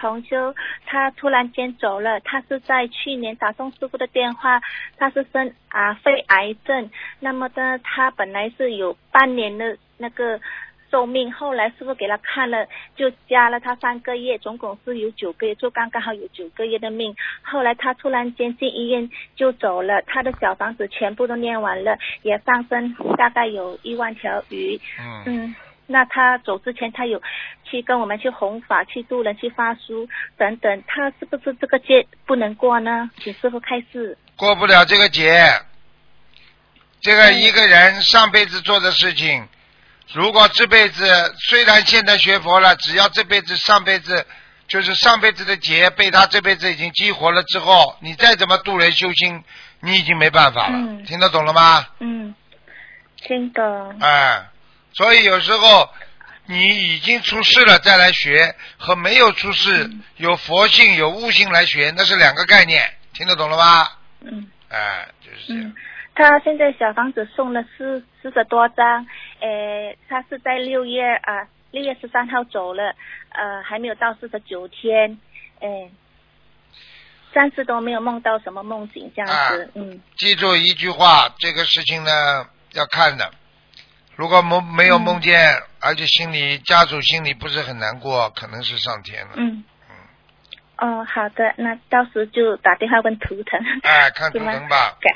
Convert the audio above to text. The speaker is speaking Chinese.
同修，他突然间走了，他是在去年打通师傅的电话，他是生肺癌症，那么呢，他本来是有半年的那个寿命，后来师傅给他看了，就加了他3个月，总共是有9个月，就刚刚好有9个月的命。后来他突然间进医院就走了，他的小房子全部都念完了，也上升大概有1万条鱼。那他走之前，他有去跟我们去弘法、去度人、去发书等等，他是不是这个劫不能过呢？请师傅开示。 过不了这个劫，这个一个人上辈子做的事情，如果这辈子虽然现在学佛了，只要这辈子上辈子就是上辈子的劫被他这辈子已经激活了之后，你再怎么度人修心，你已经没办法了。听得懂了吗？ 听懂。 所以有时候你已经出世了再来学，和没有出世有佛性有悟性来学，那是2个概念，听得懂了吗？就是这样。 他现在小房子送了40多张，他是在6月13号走了，还没有到49天，暂时都没有梦到什么梦境这样子。 记住一句话，这个事情呢要看的，如果没有梦见，而且家属心里不是很难过，可能是上天了。 好的，那到时就打电话问图腾。 看图腾吧。